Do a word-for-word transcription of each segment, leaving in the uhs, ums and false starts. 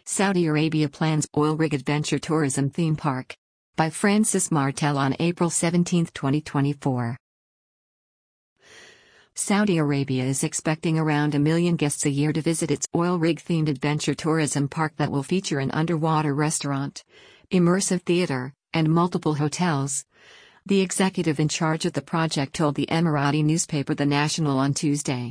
Saudi Arabia plans oil rig adventure tourism theme park. By Francis Martel on April seventeenth, twenty twenty-four. Saudi Arabia is expecting around a million guests a year to visit its oil rig-themed adventure tourism park that will feature an underwater restaurant, immersive theater, and multiple hotels. The executive in charge of the project told the Emirati newspaper The National on Tuesday.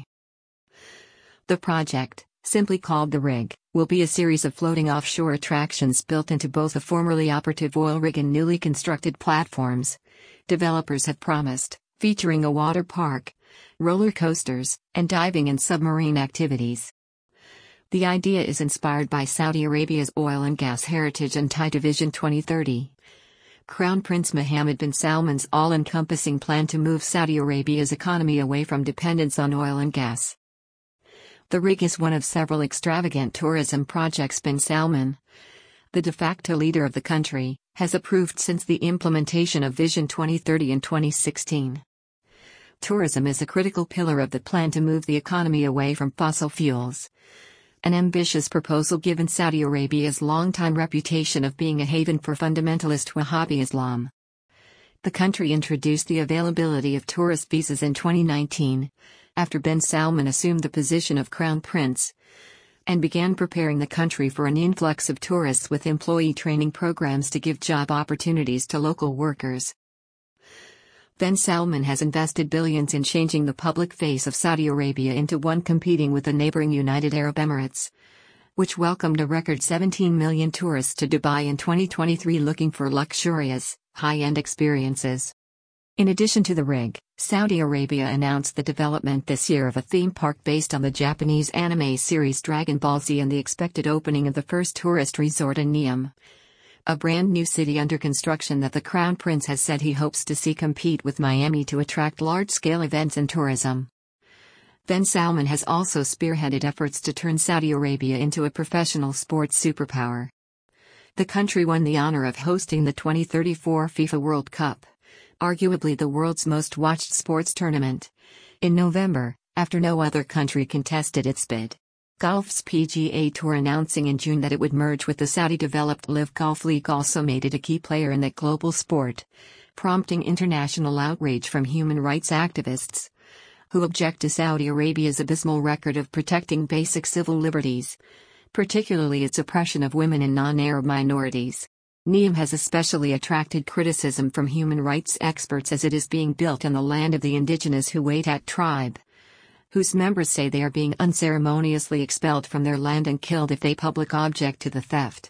The project, simply called The Rig, will be a series of floating offshore attractions built into both a formerly operative oil rig and newly constructed platforms. Developers have promised, featuring a water park, roller coasters, and diving and submarine activities. The idea is inspired by Saudi Arabia's oil and gas heritage and tied to Vision twenty thirty. Crown Prince Mohammed bin Salman's all-encompassing plan to move Saudi Arabia's economy away from dependence on oil and gas. The rig is one of several extravagant tourism projects bin Salman, the de facto leader of the country, has approved since the implementation of Vision twenty thirty in twenty sixteen. Tourism is a critical pillar of the plan to move the economy away from fossil fuels. An ambitious proposal given Saudi Arabia's long-time reputation of being a haven for fundamentalist Wahhabi Islam. The country introduced the availability of tourist visas in twenty nineteen, after bin Salman assumed the position of Crown Prince, and began preparing the country for an influx of tourists with employee training programs to give job opportunities to local workers. Bin Salman has invested billions in changing the public face of Saudi Arabia into one competing with the neighboring United Arab Emirates, which welcomed a record seventeen million tourists to Dubai in twenty twenty-three looking for luxurious, high-end experiences. In addition to the rig, Saudi Arabia announced the development this year of a theme park based on the Japanese anime series Dragon Ball Z and the expected opening of the first tourist resort in Neom, a brand new city under construction that the Crown Prince has said he hopes to see compete with Miami to attract large-scale events and tourism. Bin Salman has also spearheaded efforts to turn Saudi Arabia into a professional sports superpower. The country won the honor of hosting the twenty thirty-four FIFA World Cup, arguably the world's most watched sports tournament, in November, after no other country contested its bid. Golf's P G A Tour announcing in June that it would merge with the Saudi-developed Live Golf League also made it a key player in that global sport, prompting international outrage from human rights activists, who object to Saudi Arabia's abysmal record of protecting basic civil liberties, particularly its oppression of women and non-Arab minorities. Neom has especially attracted criticism from human rights experts as it is being built on the land of the indigenous Huwaitat tribe, whose members say they are being unceremoniously expelled from their land and killed if they public object to the theft.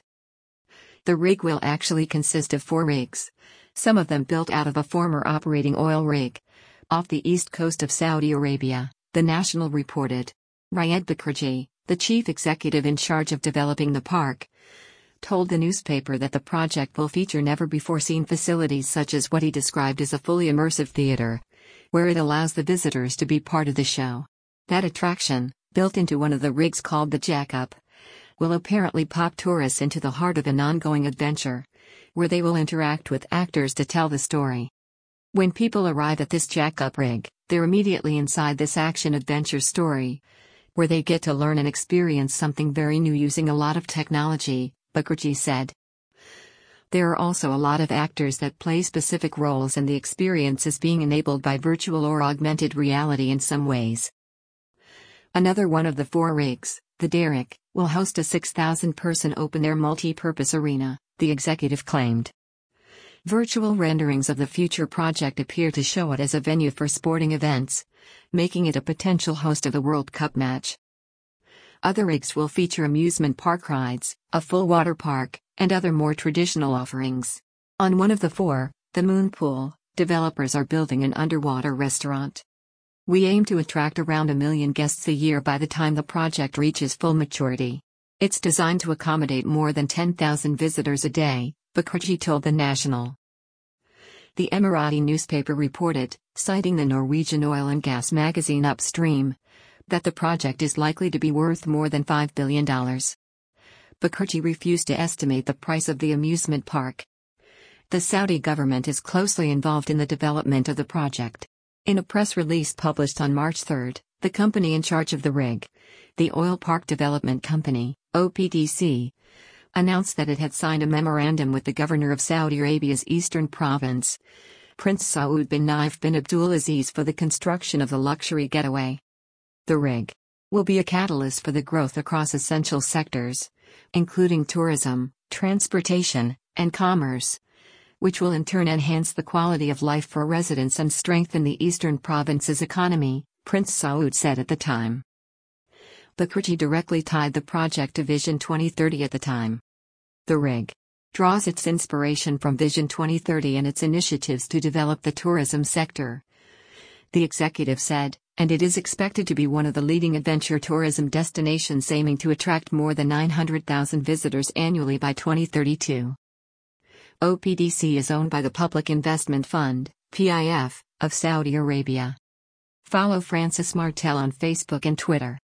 The rig will actually consist of four rigs, some of them built out of a former operating oil rig, off the east coast of Saudi Arabia, The National reported. Riyad Bakrji, the chief executive in charge of developing the park, told the newspaper that the project will feature never-before-seen facilities such as what he described as a fully immersive theater, where it allows the visitors to be part of the show. That attraction, built into one of the rigs called the Jack-Up, will apparently pop tourists into the heart of an ongoing adventure, where they will interact with actors to tell the story. When people arrive at this Jack-Up rig, they're immediately inside this action-adventure story, where they get to learn and experience something very new using a lot of technology, Bakrji said. There are also a lot of actors that play specific roles and the experience is being enabled by virtual or augmented reality in some ways. Another one of the four rigs, the Derrick, will host a six thousand person open-air multi-purpose arena, the executive claimed. Virtual renderings of the future project appear to show it as a venue for sporting events, making it a potential host of a World Cup match. Other rigs will feature amusement park rides, a full water park, and other more traditional offerings. On one of the four, the Moon Pool, developers are building an underwater restaurant. We aim to attract around a million guests a year by the time the project reaches full maturity. It's designed to accommodate more than ten thousand visitors a day, Bakrji told The National. The Emirati newspaper reported, citing the Norwegian oil and gas magazine Upstream, that the project is likely to be worth more than five billion dollars. Bakrji refused to estimate the price of the amusement park. The Saudi government is closely involved in the development of the project. In a press release published on March third, the company in charge of the rig, The Oil Park Development Company, O P D C, announced that it had signed a memorandum with the governor of Saudi Arabia's eastern province, Prince Saud bin Naif bin Abdulaziz, for the construction of the luxury getaway. The rig will be a catalyst for the growth across essential sectors, including tourism, transportation, and commerce, which will in turn enhance the quality of life for residents and strengthen the eastern province's economy, Prince Saud said at the time. Bakrchi directly tied the project to Vision twenty thirty at the time. The rig draws its inspiration from Vision twenty thirty and its initiatives to develop the tourism sector, the executive said, and it is expected to be one of the leading adventure tourism destinations, aiming to attract more than nine hundred thousand visitors annually by twenty thirty-two. O P D C is owned by the Public Investment Fund, P I F, of Saudi Arabia. Follow Francis Martel on Facebook and Twitter.